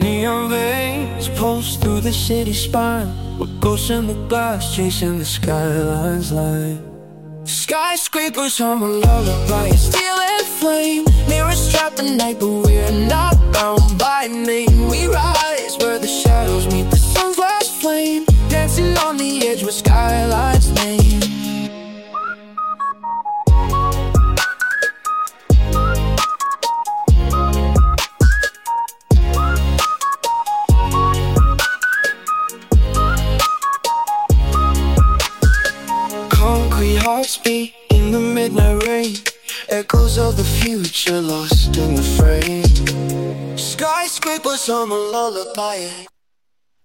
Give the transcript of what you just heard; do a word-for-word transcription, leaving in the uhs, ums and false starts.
Neon veins pulse through the city spine. We're ghosts in the glass, chasing the skyline's light. Skyscrapers hum a lullaby, steel and flame. Mirrors trap the night, but we're not bound by name. We rise where the shadows meet the sun's last flame, dancing on the edge where skylines name. Concrete hearts beat in the midnight rain, echoes of the future lost in the frame. Skyscrapers hum a lullaby.